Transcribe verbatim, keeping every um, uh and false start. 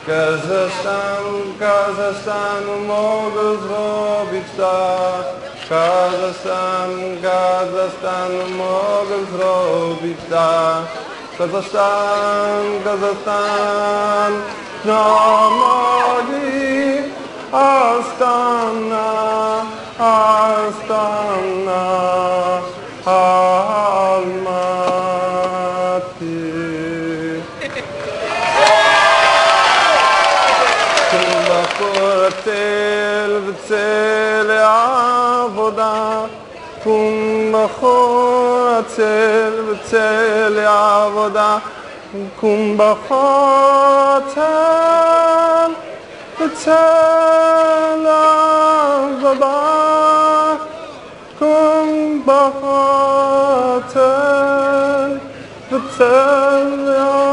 Kazakhstan, Kazakhstan, mogę zrobić tak. Kazakhstan, Kazakhstan, mogę zrobić tak. Kazakhstan, Kazakhstan, Namadi, Astana, Astana, Almaty. B'tel v'tzel avoda, kum b'chor tzel v'tzel avoda, kum b'chor tzel v'tzel avoda, kum b'chor tzel v'tzel avoda.